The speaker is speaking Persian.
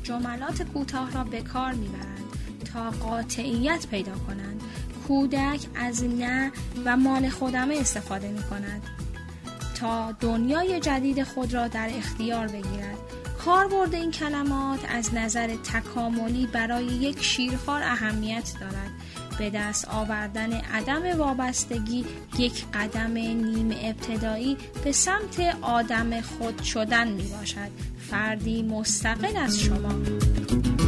جملات کوتاه را به کار میبرند تا قاطعیت پیدا کنند. کودک از نه و مال خودمه استفاده میکند تا دنیای جدید خود را در اختیار بگیرد. کاربرد این کلمات از نظر تکاملی برای یک شیرخوار اهمیت دارد. به دست آوردن عدم وابستگی یک قدم نیمه ابتدایی به سمت آدم خود شدن می باشد. فردی مستقل از شما.